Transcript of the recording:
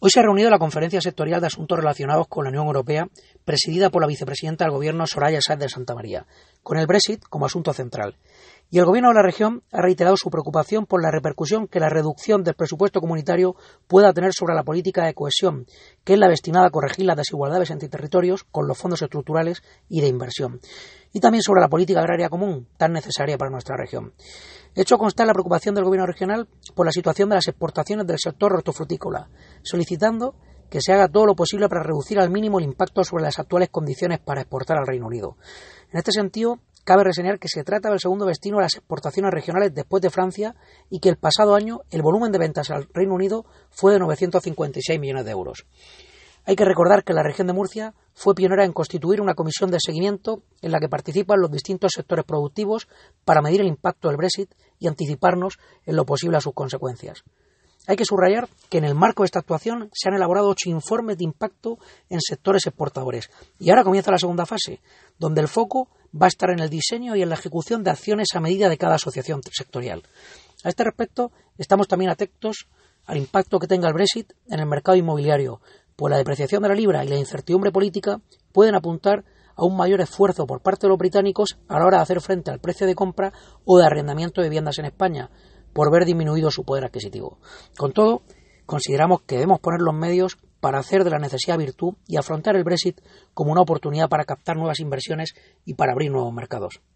Hoy se ha reunido la Conferencia Sectorial de Asuntos Relacionados con la Unión Europea, presidida por la vicepresidenta del Gobierno, Soraya Sáenz de Santamaría, con el Brexit como asunto central. Y el Gobierno de la región ha reiterado su preocupación por la repercusión que la reducción del presupuesto comunitario pueda tener sobre la política de cohesión, que es la destinada a corregir las desigualdades entre territorios con los fondos estructurales y de inversión, y también sobre la política agraria común, tan necesaria para nuestra región. He hecho constar la preocupación del Gobierno regional por la situación de las exportaciones del sector hortofrutícola, solicitando que se haga todo lo posible para reducir al mínimo el impacto sobre las actuales condiciones para exportar al Reino Unido. En este sentido, cabe reseñar que se trata del segundo destino de las exportaciones regionales después de Francia y que el pasado año el volumen de ventas al Reino Unido fue de 956 millones de euros. Hay que recordar que la región de Murcia fue pionera en constituir una comisión de seguimiento en la que participan los distintos sectores productivos para medir el impacto del Brexit y anticiparnos en lo posible a sus consecuencias. Hay que subrayar que en el marco de esta actuación se han elaborado 8 informes de impacto en sectores exportadores y ahora comienza la segunda fase, donde el foco va a estar en el diseño y en la ejecución de acciones a medida de cada asociación sectorial. A este respecto, estamos también atentos al impacto que tenga el Brexit en el mercado inmobiliario, pues la depreciación de la libra y la incertidumbre política pueden apuntar a un mayor esfuerzo por parte de los británicos a la hora de hacer frente al precio de compra o de arrendamiento de viviendas en España, por ver disminuido su poder adquisitivo. Con todo, consideramos que debemos poner los medios para hacer de la necesidad virtud y afrontar el Brexit como una oportunidad para captar nuevas inversiones y para abrir nuevos mercados.